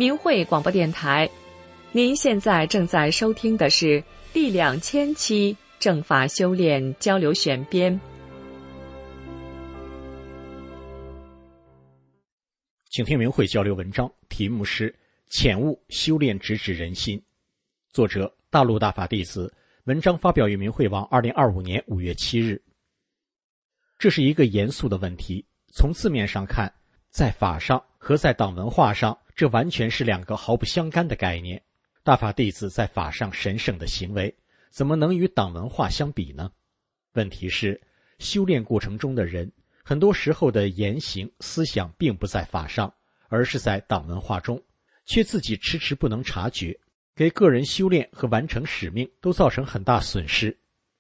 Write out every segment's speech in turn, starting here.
明慧广播电台。您现在正在收听的是第2000期正法修炼交流选编。 请听明慧交流文章，题目是浅悟修炼直指人心，作者大陆大法弟子，文章发表于明慧网2025年5月7日。这是一个严肃的问题，从字面上看，在法上和在党文化上，这完全是两个毫不相干的概念。大法弟子在法上神圣的行为，怎么能与党文化相比呢？问题是，修炼过程中的人，很多时候的言行思想并不在法上，而是在党文化中，却自己迟迟不能察觉，给个人修炼和完成使命都造成很大损失。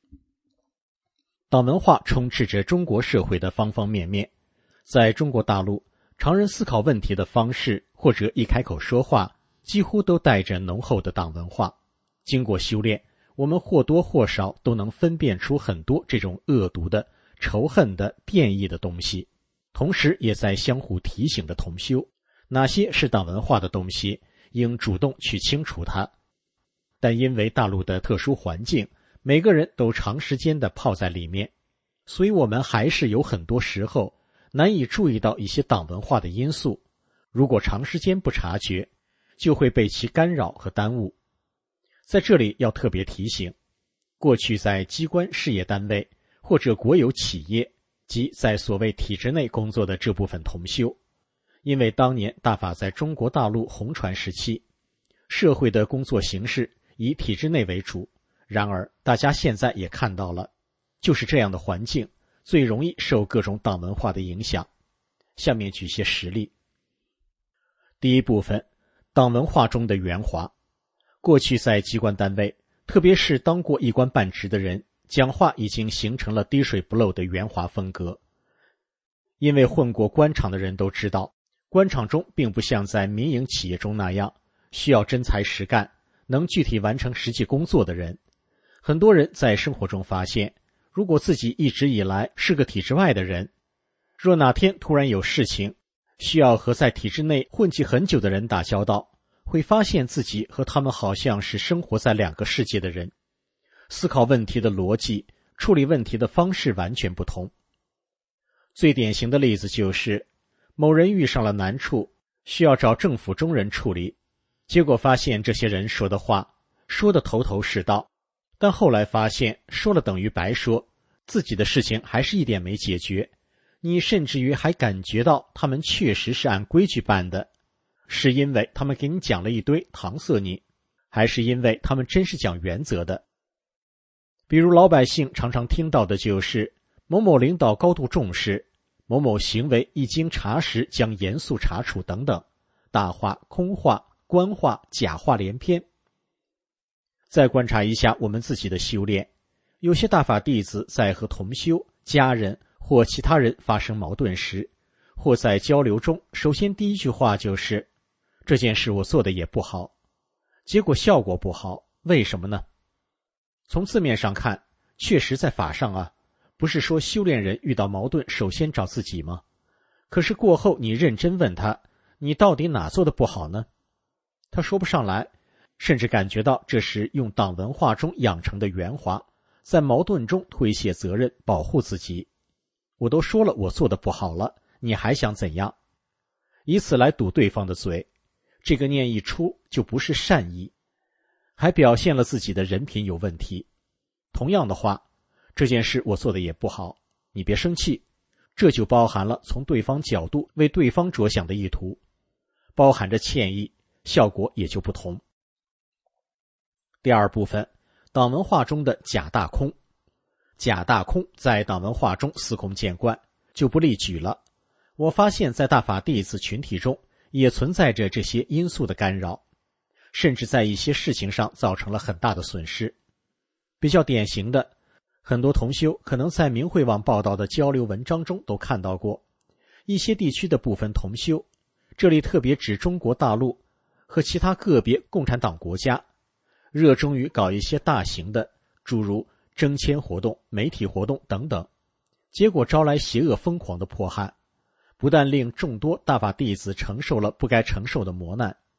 党文化充斥着中国社会的方方面面，在中国大陆，常人思考问题的方式或者一开口说话，几乎都带着浓厚的党文化。经过修炼，我们或多或少都能分辨出很多这种恶毒的、仇恨的、变异的东西，同时也在相互提醒着同修，哪些是党文化的东西，应主动去清除它。但因为大陆的特殊环境，每个人都长时间地泡在里面，所以我们还是有很多时候难以注意到一些党文化的因素，如果长时间不察觉，就会被其干扰和耽误。在这里要特别提醒，过去在机关事业单位或者国有企业及在所谓体制内工作的这部分同修，因为当年大法在中国大陆红传时期，社会的工作形式以体制内为主，然而大家现在也看到了，就是这样的环境最容易受各种党文化的影响。下面举些实例。第一部分，党文化中的圆滑。过去在机关单位，特别是当过一官半职的人，讲话已经形成了滴水不漏的圆滑风格。因为混过官场的人都知道，官场中并不像在民营企业中那样，需要真才实干，能具体完成实际工作的人。很多人在生活中发现，如果自己一直以来是个体制外的人，若哪天突然有事情，需要和在体制内混迹很久的人打交道，会发现自己和他们好像是生活在两个世界的人，思考问题的逻辑、处理问题的方式完全不同。最典型的例子就是，某人遇上了难处，需要找政府中人处理，结果发现这些人说的话，说得头头是道，但后来发现说了等于白说，自己的事情还是一点没解决。你甚至于还感觉到他们确实是按规矩办的，是因为他们给你讲了一堆搪塞你，还是因为他们真是讲原则的？比如老百姓常常听到的就是某某领导高度重视，某某行为一经查实将严肃查处等等，大话、空话、官话、假话连篇。再观察一下我们自己的修炼，有些大法弟子在和同修、家人或其他人发生矛盾时，或在交流中，首先第一句话就是这件事我做的也不好，结果效果不好，为什么呢？从字面上看，确实在法上啊，不是说修炼人遇到矛盾首先找自己吗？可是过后你认真问他，你到底哪做的不好呢？他说不上来，甚至感觉到这是用党文化中养成的圆滑，在矛盾中推卸责任，保护自己。我都说了我做的不好了，你还想怎样？以此来堵对方的嘴，这个念一出就不是善意，还表现了自己的人品有问题。同样的话，这件事我做的也不好，你别生气，这就包含了从对方角度为对方着想的意图，包含着歉意，效果也就不同。第二部分，党文化中的假大空。假大空在党文化中司空见惯，就不例举了。我发现在大法弟子群体中也存在着这些因素的干扰，甚至在一些事情上造成了很大的损失。比较典型的，很多同修可能在明慧网报道的交流文章中都看到过，一些地区的部分同修，这里特别指中国大陆和其他个别共产党国家，热衷于搞一些大型的诸如征签活动、媒体活动等等，结果招来邪恶疯狂的迫害，不但令众多大法弟子承受了不该承受的磨难，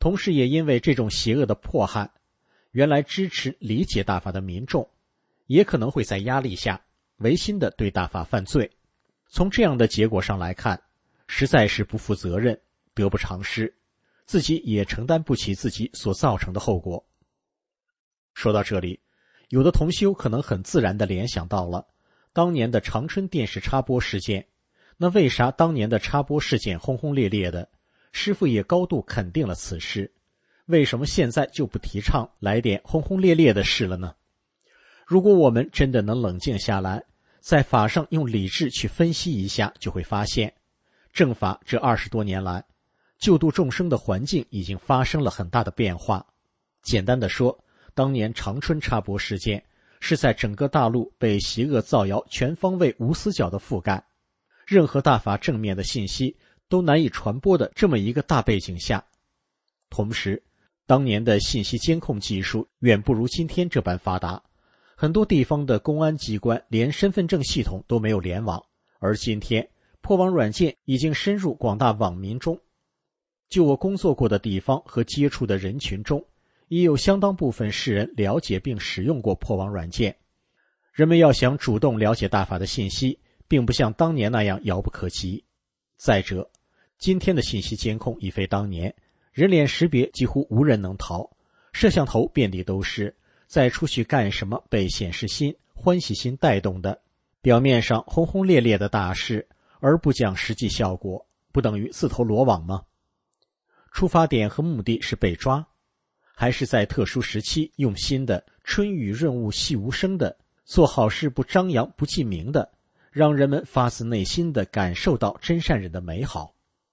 同时也因为这种邪恶的迫害，原来支持理解大法的民众也可能会在压力下违心地对大法犯罪。从这样的结果上来看，实在是不负责任，得不偿失，自己也承担不起自己所造成的后果。说到这里，有的同修可能很自然地联想到了当年的长春电视插播事件。那为啥当年的插播事件轰轰烈烈的，师父也高度肯定了此事，为什么现在就不提倡来点轰轰烈烈的事了呢？如果我们真的能冷静下来，在法上用理智去分析一下，就会发现正法这20多年来救度众生的环境已经发生了很大的变化。简单的说，当年长春插播事件是在整个大陆被邪恶造谣全方位无死角的覆盖，任何大法正面的信息都难以传播的这么一个大背景下，同时当年的信息监控技术远不如今天这般发达，很多地方的公安机关连身份证系统都没有联网，而今天破网软件已经深入广大网民中。就我工作过的地方和接触的人群中，也有相当部分世人了解并使用过破网软件。人们要想主动了解大法的信息，并不像当年那样遥不可及。再者，今天的信息监控已非当年，人脸识别几乎无人能逃，摄像头遍地都是，再出去干什么被显示心、欢喜心带动的，表面上轰轰烈烈的大事，而不讲实际效果，不等于自投罗网吗？出发点和目的是被抓，还是在特殊时期用心的春雨润物细无声的做好事，不张扬不记名的，让人们发自内心的感受到真善忍的美好？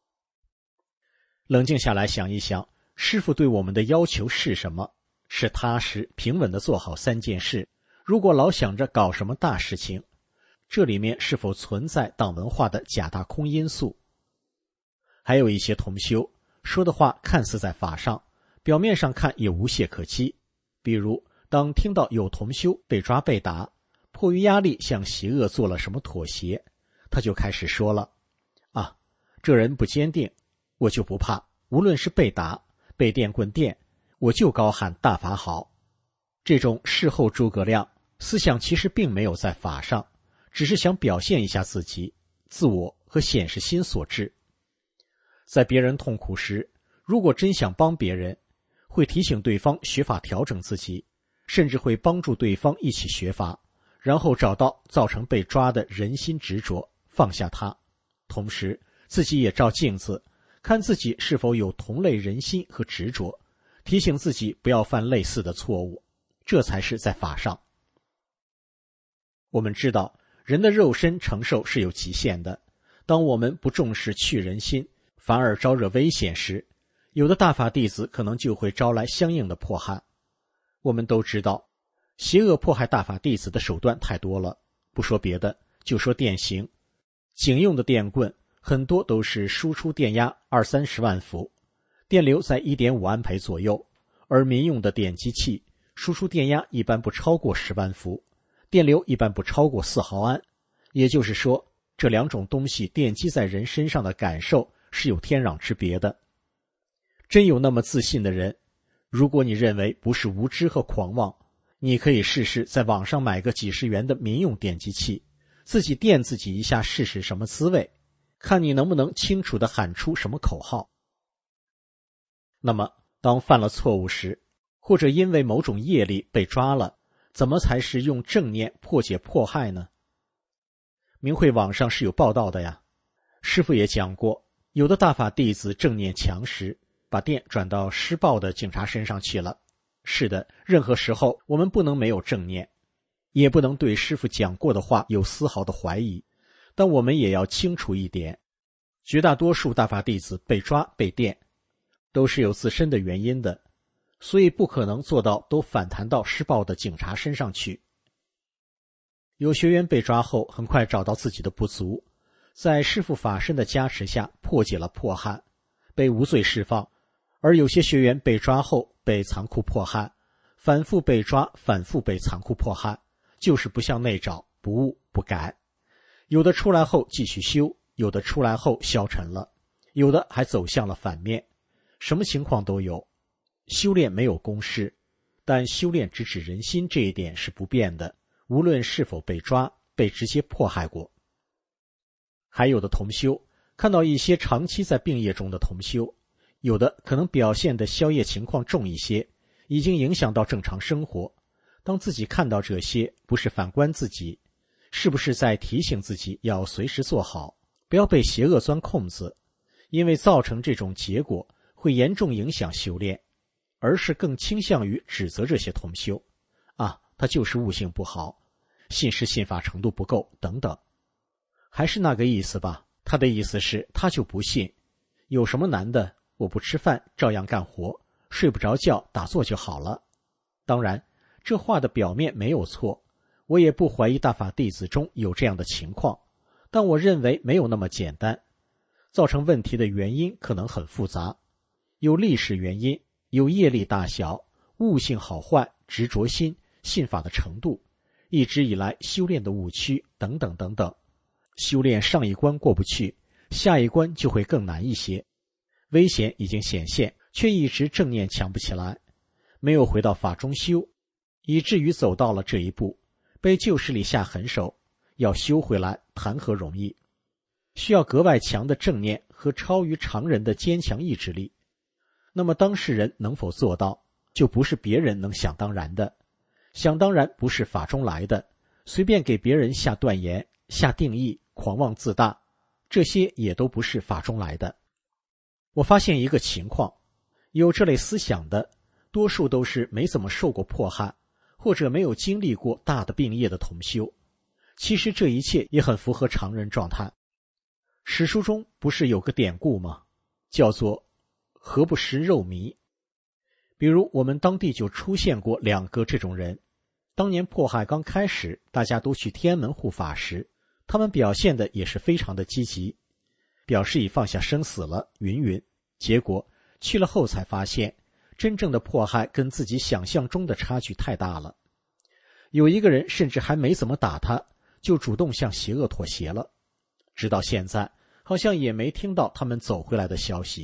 冷静下来想一想，师父对我们的要求是什么？是踏实平稳地做好3件事。如果老想着搞什么大事情，这里面是否存在党文化的假大空因素？还有一些同修说的话看似在法上，表面上看也无懈可击。比如当听到有同修被抓被打，迫于压力向邪恶做了什么妥协，他就开始说了，这人不坚定，我就不怕，无论是被打被电棍电，我就高喊大法好。这种事后诸葛亮思想其实并没有在法上，只是想表现一下自己自我和显示心所致。在别人痛苦时，如果真想帮别人，会提醒对方学法调整自己，甚至会帮助对方一起学法，然后找到造成被抓的人心执着，放下它。同时自己也照镜子，看自己是否有同类人心和执着，提醒自己不要犯类似的错误，这才是在法上。我们知道人的肉身承受是有极限的，当我们不重视去人心，反而招惹危险时，有的大法弟子可能就会招来相应的迫害。我们都知道邪恶迫害大法弟子的手段太多了，不说别的，就说电刑。警用的电棍很多都是输出电压20-30万伏，电流在 1.5 安培左右，而民用的电击器输出电压一般不超过10万伏，电流一般不超过4毫安。也就是说，这2种东西电击在人身上的感受是有天壤之别的。真有那么自信的人，如果你认为不是无知和狂妄，你可以试试在网上买个几十元的民用电击器，自己电自己一下试试什么滋味，看你能不能清楚地喊出什么口号。那么当犯了错误时，或者因为某种业力被抓了，怎么才是用正念破解迫害呢？明慧网上是有报道的呀。师父也讲过，有的大法弟子正念强时，把电转到施暴的警察身上去了。是的，任何时候我们不能没有正念，也不能对师父讲过的话有丝毫的怀疑，但我们也要清楚一点，绝大多数大法弟子被抓被电都是有自身的原因的，所以不可能做到都反弹到施暴的警察身上去。有学员被抓后很快找到自己的不足，在师父法身的加持下破解了迫害，被无罪释放。而有些学员被抓后被残酷迫害，反复被抓，反复被残酷迫害，就是不向内找，不悟不改。有的出来后继续修，有的出来后消沉了，有的还走向了反面， 什么情况都有。修炼没有公式，但修炼直指人心这一点是不变的，无论是否被抓，被直接迫害过。还有的同修看到一些长期在病业中的同修，有的可能表现的宵夜情况重一些，已经影响到正常生活。当自己看到这些，不是反观自己，是不是在提醒自己要随时做好，不要被邪恶钻空子，因为造成这种结果会严重影响修炼，而是更倾向于指责这些同修，他就是悟性不好，信师信法程度不够等等。还是那个意思吧，他的意思是他就不信，有什么难的，我不吃饭照样干活，睡不着觉打坐就好了。当然这话的表面没有错，我也不怀疑大法弟子中有这样的情况，但我认为没有那么简单。造成问题的原因可能很复杂，有历史原因，有业力大小，悟性好坏，执着心，信法的程度，一直以来修炼的误区等等等等。修炼上一关过不去，下一关就会更难一些。危险已经显现，却一直正念强不起来，没有回到法中修，以至于走到了这一步，被旧势力下狠手，要修回来谈何容易。需要格外强的正念和超于常人的坚强意志力。那么当事人能否做到，就不是别人能想当然的。想当然不是法中来的，随便给别人下断言、下定义，狂妄自大，这些也都不是法中来的。我发现一个情况，有这类思想的，多数都是没怎么受过迫害，或者没有经历过大的病业的同修。其实这一切也很符合常人状态。史书中不是有个典故吗？叫做何不食肉糜。比如我们当地就出现过2个这种人。当年迫害刚开始，大家都去天安门护法时，他们表现的也是非常的积极，表示已放下生死了云云。结果去了后才发现，真正的迫害跟自己想象中的差距太大了。有一个人甚至还没怎么打他，就主动向邪恶妥协了。直到现在好像也没听到他们走回来的消息。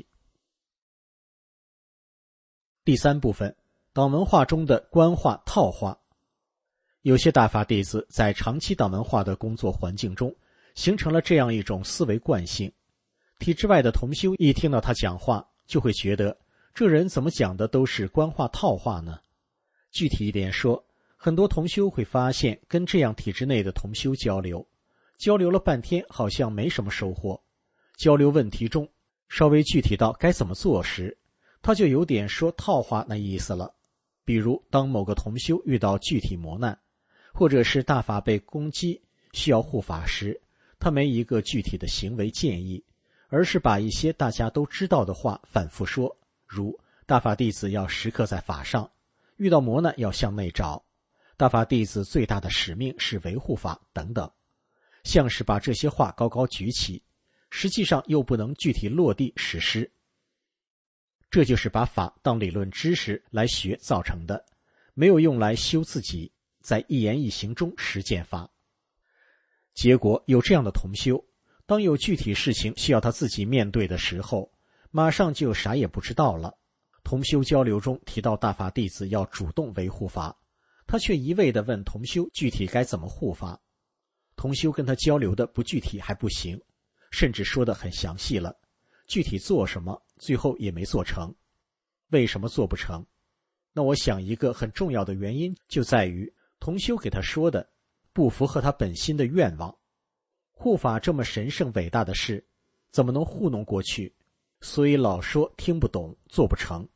第3部分，党文化中的官话套话。有些大法弟子在长期党文化的工作环境中，形成了这样一种思维惯性。体制外的同修一听到他讲话，就会觉得这人怎么讲的都是官话套话呢？具体一点说，很多同修会发现跟这样体制内的同修交流了半天好像没什么收获。交流问题中稍微具体到该怎么做时，他就有点说套话那意思了。比如当某个同修遇到具体磨难，或者是大法被攻击需要护法时，他没一个具体的行为建议，而是把一些大家都知道的话反复说，如大法弟子要时刻在法上，遇到磨难要向内找，大法弟子最大的使命是维护法等等，像是把这些话高高举起，实际上又不能具体落地实施。这就是把法当理论知识来学造成的，没有用来修自己，在一言一行中实践法。结果有这样的同修，当有具体事情需要他自己面对的时候，马上就啥也不知道了。同修交流中提到大法弟子要主动维护法，他却一味地问同修具体该怎么护法。同修跟他交流的不具体还不行，甚至说得很详细了，具体做什么最后也没做成。为什么做不成？那我想一个很重要的原因就在于同修给他说的不符合他本心的愿望。护法这么神圣伟大的事，怎么能糊弄过去？所以老说听不懂，做不成。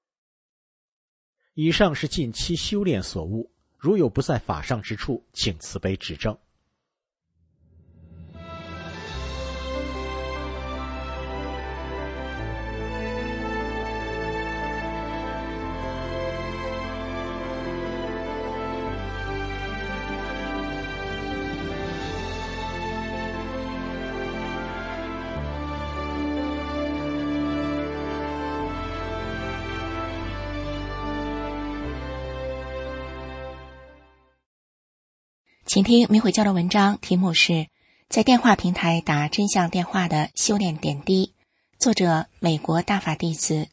以上是近期修炼所悟，如有不在法上之处，请慈悲指正。 请听明慧交流文章，题目是在电话平台打真相电话的修炼点滴，作者美国大法弟子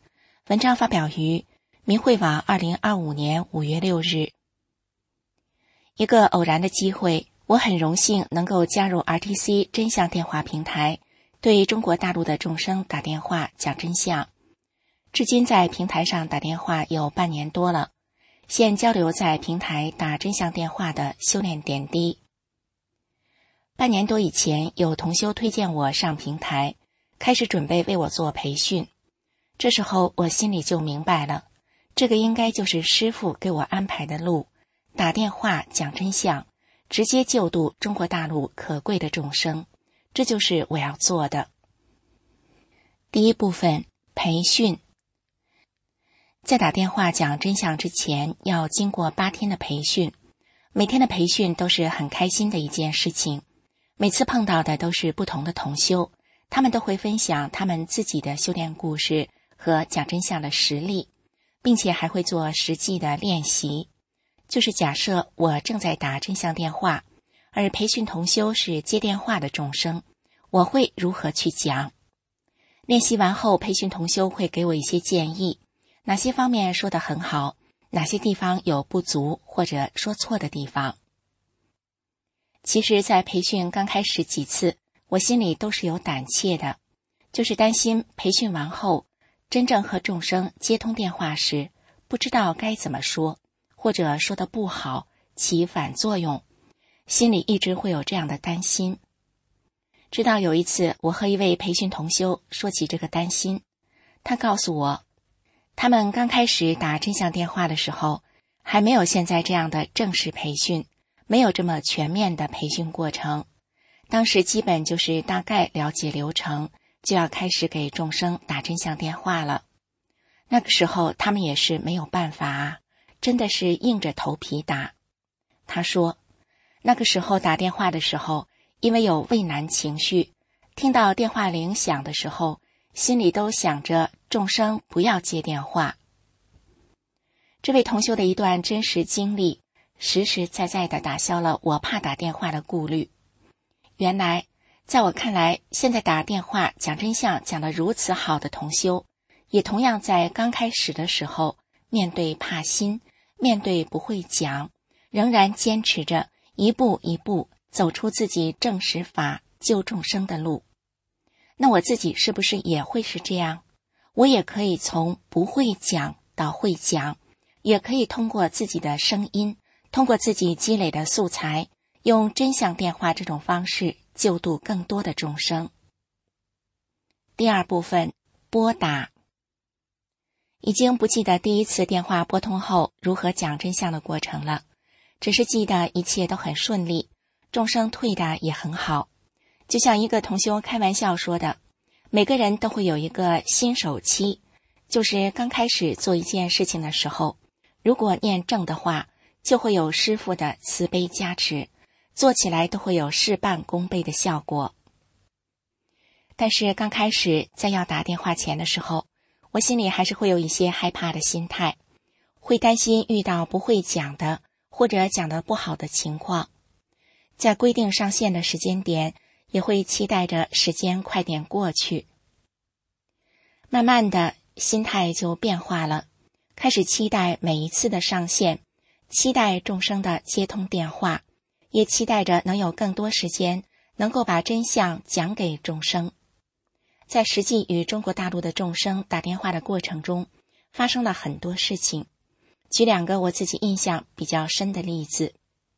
文章发表于明慧网2025年5月6日。一个偶然的机会，我很荣幸能够加入 RTC 真相电话平台，对中国大陆的众生打电话讲真相。至今在平台上打电话有半年多了，现交流在平台打真相电话的修炼点滴。半年多以前，有同修推荐我上平台，开始准备为我做培训。这时候我心里就明白了，这个应该就是师父给我安排的路，打电话讲真相，直接救度中国大陆可贵的众生，这就是我要做的。第一部分，培训。在打电话讲真相之前，要经过8天的培训，每天的培训都是很开心的一件事情。每次碰到的都是不同的同修，他们都会分享他们自己的修炼故事和讲真相的实例，并且还会做实际的练习。就是假设我正在打真相电话，而培训同修是接电话的众生，我会如何去讲？练习完后，培训同修会给我一些建议，哪些方面说得很好，哪些地方有不足或者说错的地方。其实在培训刚开始几次，我心里都是有胆怯的，就是担心培训完后真正和众生接通电话时，不知道该怎么说，或者说得不好，起反作用，心里一直会有这样的担心。直到有一次，我和一位培训同修说起这个担心，他告诉我，他们刚开始打真相电话的时候，还没有现在这样的正式培训，没有这么全面的培训过程。当时基本就是大概了解流程，就要开始给众生打真相电话了。那个时候他们也是没有办法啊，真的是硬着头皮打。他说，那个时候打电话的时候，因为有畏难情绪，听到电话铃响的时候，心里都想着众生不要接电话。这位同修的一段真实经历，实实在在地打消了我怕打电话的顾虑。原来在我看来，现在打电话讲真相讲得如此好的同修，也同样在刚开始的时候，面对怕心，面对不会讲，仍然坚持着一步一步走出自己正实法救众生的路。那我自己是不是也会是这样？我也可以从不会讲到会讲，也可以通过自己的声音，通过自己积累的素材，用真相电话这种方式救度更多的众生。第二部分，拨打。已经不记得第一次电话拨通后如何讲真相的过程了，只是记得一切都很顺利，众生退的也很好。就像一个同修开玩笑说的，每个人都会有一个新手期，就是刚开始做一件事情的时候，如果念正的话，就会有师父的慈悲加持，做起来都会有事半功倍的效果。但是刚开始在要打电话前的时候，我心里还是会有一些害怕的心态，会担心遇到不会讲的或者讲得不好的情况。在规定上线的时间点，也会期待着时间快点过去。慢慢的，心态就变化了，开始期待每一次的上线，期待众生的接通电话，也期待着能有更多时间能够把真相讲给众生。在实际与中国大陆的众生打电话的过程中，发生了很多事情。举2个我自己印象比较深的例子。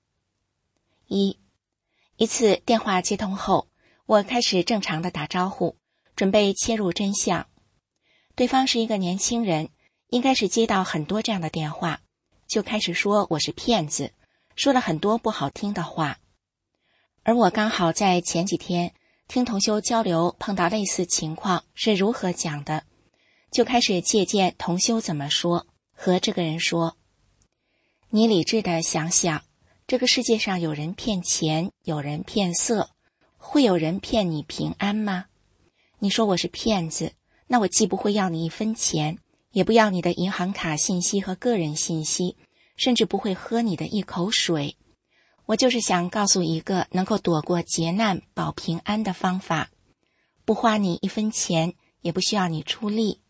一次电话接通后，我开始正常的打招呼，准备切入真相。对方是一个年轻人，应该是接到很多这样的电话，就开始说我是骗子，说了很多不好听的话。而我刚好在前几天听同修交流，碰到类似情况是如何讲的，就开始借鉴同修怎么说，和这个人说，你理智的想想，这个世界上有人骗钱，有人骗色，会有人骗你平安吗？你说我是骗子，那我既不会要你1分钱，也不要你的银行卡信息和个人信息，甚至不会喝你的一口水。我就是想告诉一个能够躲过劫难保平安的方法，不花你1分钱，也不需要你出力。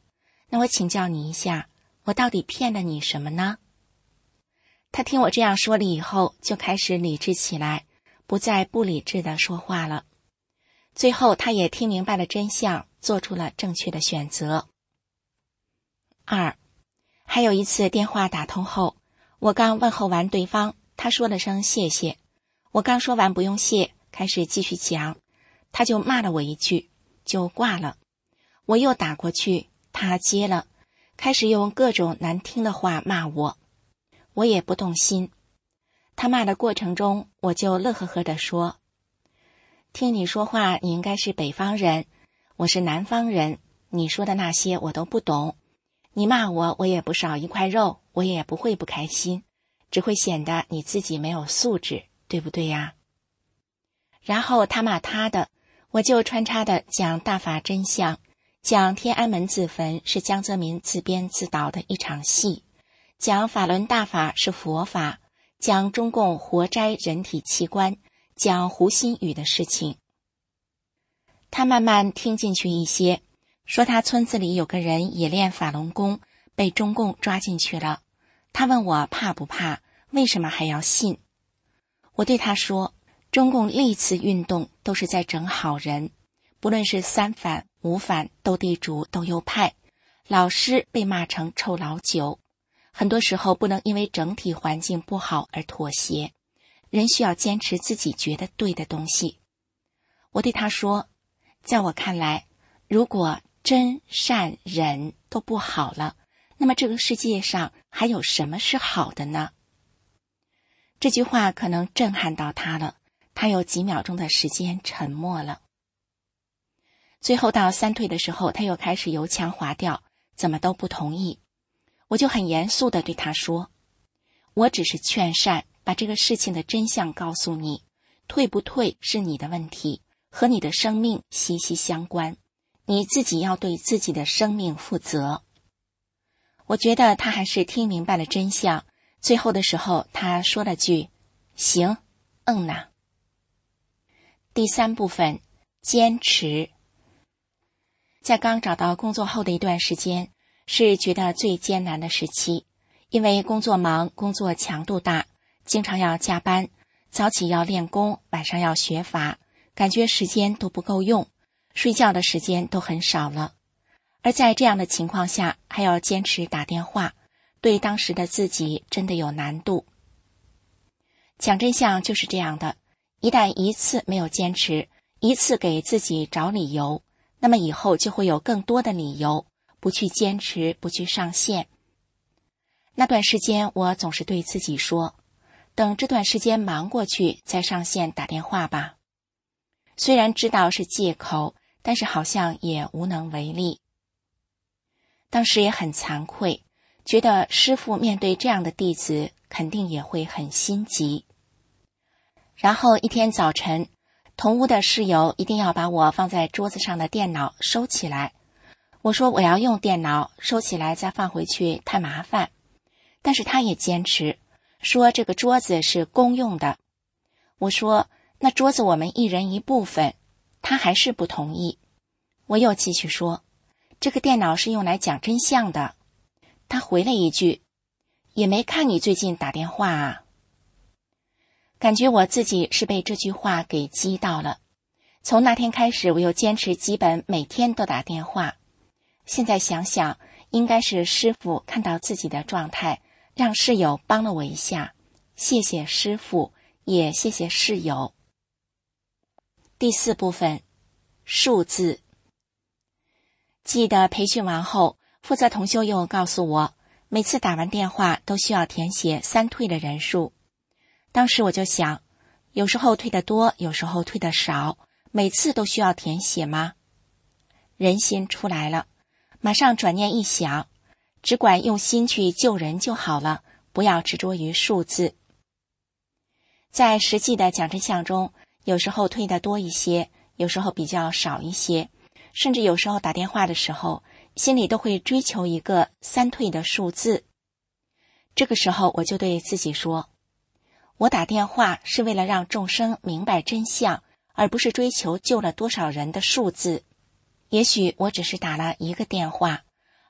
那我请教你一下，我到底骗了你什么呢？他听我这样说了以后，就开始理智起来，不再不理智地说话了。最后他也听明白了真相，做出了正确的选择。2. 还有一次电话打通后，我刚问候完对方，他说了声谢谢。我刚说完不用谢，开始继续讲，他就骂了我一句，就挂了。我又打过去，他接了，开始用各种难听的话骂我。我也不动心。他骂的过程中，我就乐呵呵地说，听你说话，你应该是北方人，我是南方人，你说的那些我都不懂。你骂我，我也不少一块肉，我也不会不开心，只会显得你自己没有素质，对不对呀？然后他骂他的，我就穿插的讲大法真相，讲天安门自焚是江泽民自编自导的一场戏，讲法轮大法是佛法，讲中共活摘人体器官，讲胡鑫宇的事情。他慢慢听进去一些，说他村子里有个人也练法轮功，被中共抓进去了。他问我怕不怕，为什么还要信？我对他说，中共历次运动都是在整好人，不论是三反、五反、斗地主、斗右派，老师被骂成臭老九，很多时候不能因为整体环境不好而妥协，人需要坚持自己觉得对的东西。我对他说，在我看来，如果真善忍都不好了，那么这个世界上还有什么是好的呢？这句话可能震撼到他了，他有几秒钟的时间沉默了。最后到3退的时候，他又开始油腔滑调，怎么都不同意。我就很严肃地对他说，我只是劝善，把这个事情的真相告诉你，退不退是你的问题，和你的生命息息相关，你自己要对自己的生命负责。我觉得他还是听明白了真相，最后的时候他说了句，行，呐。第3部分，坚持。在刚找到工作后的一段时间，是觉得最艰难的时期，因为工作忙，工作强度大，经常要加班，早起要练功，晚上要学法，感觉时间都不够用，睡觉的时间都很少了。而在这样的情况下，还要坚持打电话，对当时的自己真的有难度。讲真相就是这样的，一旦一次没有坚持，一次给自己找理由，那么以后就会有更多的理由，不去坚持，不去上线。那段时间我总是对自己说，等这段时间忙过去再上线打电话吧。虽然知道是借口，但是好像也无能为力。当时也很惭愧，觉得师父面对这样的弟子肯定也会很心急。然后一天早晨，同屋的室友一定要把我放在桌子上的电脑收起来。我说我要用电脑，收起来再放回去太麻烦。但是他也坚持，说这个桌子是公用的。我说那桌子我们一人一部分，他还是不同意。我又继续说，这个电脑是用来讲真相的。他回了一句，也没看你最近打电话啊。感觉我自己是被这句话给激到了。从那天开始，我又坚持基本每天都打电话。现在想想，应该是师父看到自己的状态，让室友帮了我一下。谢谢师父，也谢谢室友。第4部分，数字。记得培训完后，负责同修又告诉我，每次打完电话都需要填写3退的人数。当时我就想，有时候退得多，有时候退得少，每次都需要填写吗？人心出来了，马上转念一想，只管用心去救人就好了，不要执着于数字。在实际的讲真相中，有时候退得多一些，有时候比较少一些，甚至有时候打电话的时候，心里都会追求一个3退的数字。这个时候我就对自己说，我打电话是为了让众生明白真相，而不是追求救了多少人的数字。也许我只是打了1个电话，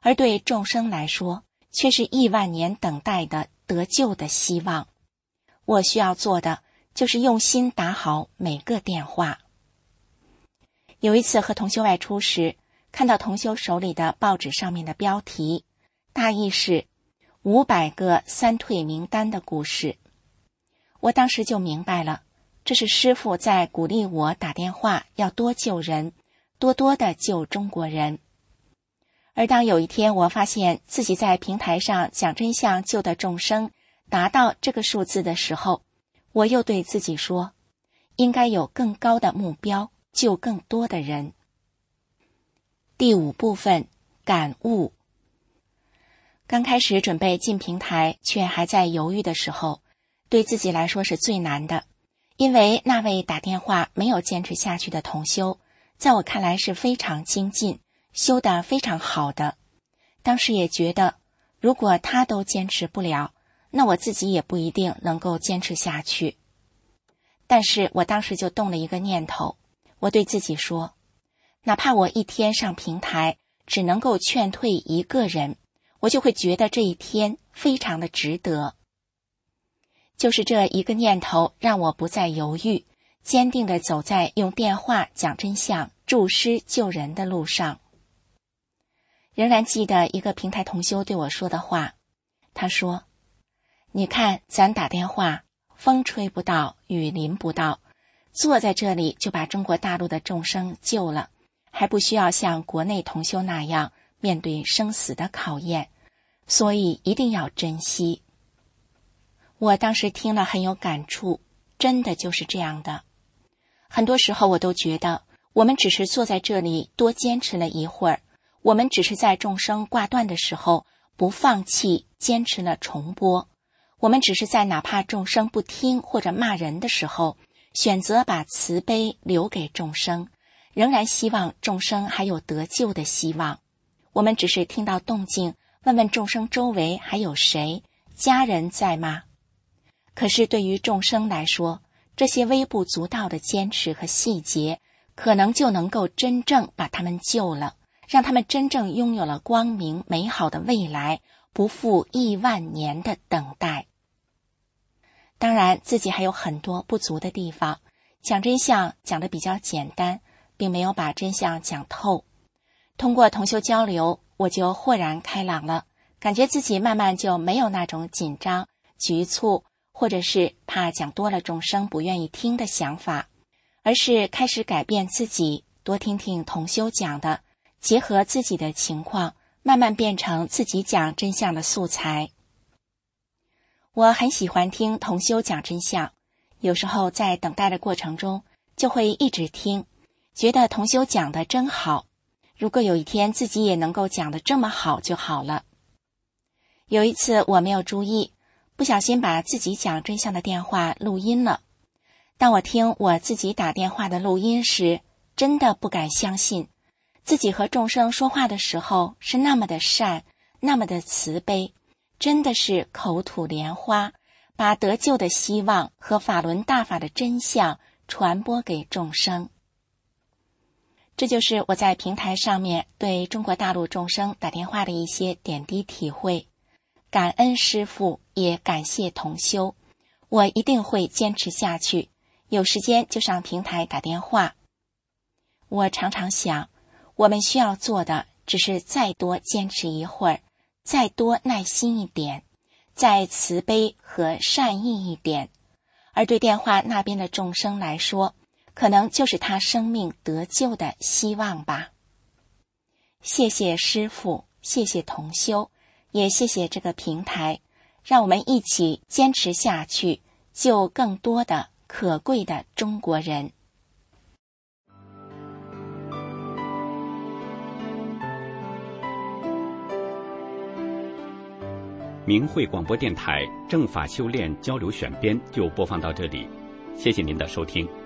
而对众生来说，却是亿万年等待的得救的希望。我需要做的就是用心打好每个电话。有一次和同修外出时，看到同修手里的报纸上面的标题，大意是500个三退名单的故事。我当时就明白了，这是师父在鼓励我打电话要多救人，多多的救中国人。而当有一天我发现自己在平台上讲真相救的众生达到这个数字的时候，我又对自己说，应该有更高的目标，救更多的人。第5部分，感悟。刚开始准备进平台却还在犹豫的时候，对自己来说是最难的，因为那位打电话没有坚持下去的同修，在我看来是非常精进，修得非常好的。当时也觉得，如果他都坚持不了，那我自己也不一定能够坚持下去。但是我当时就动了一个念头，我对自己说，哪怕我一天上平台只能够劝退1个人，我就会觉得这一天非常的值得。就是这一个念头让我不再犹豫，坚定地走在用电话讲真相、助师救人的路上。仍然记得一个平台同修对我说的话，他说，你看咱打电话，风吹不到，雨淋不到，坐在这里就把中国大陆的众生救了，还不需要像国内同修那样面对生死的考验，所以一定要珍惜。我当时听了很有感触，真的就是这样的。很多时候我都觉得，我们只是坐在这里多坚持了一会儿，我们只是在众生挂断的时候不放弃，坚持了重播，我们只是在哪怕众生不听或者骂人的时候，选择把慈悲留给众生，仍然希望众生还有得救的希望。我们只是听到动静，问问众生周围还有谁，家人在吗？可是对于众生来说，这些微不足道的坚持和细节，可能就能够真正把他们救了，让他们真正拥有了光明美好的未来，不负亿万年的等待。当然，自己还有很多不足的地方，讲真相讲得比较简单，并没有把真相讲透。通过同修交流，我就豁然开朗了，感觉自己慢慢就没有那种紧张、局促，或者是怕讲多了众生不愿意听的想法，而是开始改变自己，多听听同修讲的，结合自己的情况，慢慢变成自己讲真相的素材。我很喜欢听同修讲真相，有时候在等待的过程中就会一直听，觉得同修讲的真好，如果有一天自己也能够讲得这么好就好了。有一次我没有注意，不小心把自己讲真相的电话录音了。当我听我自己打电话的录音时，真的不敢相信，自己和众生说话的时候是那么的善，那么的慈悲，真的是口吐莲花，把得救的希望和法轮大法的真相传播给众生。这就是我在平台上面对中国大陆众生打电话的一些点滴体会。感恩师父，也感谢同修，我一定会坚持下去，有时间就上平台打电话。我常常想，我们需要做的只是再多坚持一会儿，再多耐心一点，再慈悲和善意一点，而对电话那边的众生来说，可能就是他生命得救的希望吧。谢谢师父，谢谢同修，也谢谢这个平台，让我们一起坚持下去，救更多的可贵的中国人。 明慧广播电台正法修炼交流选编就播放到这里，谢谢您的收听。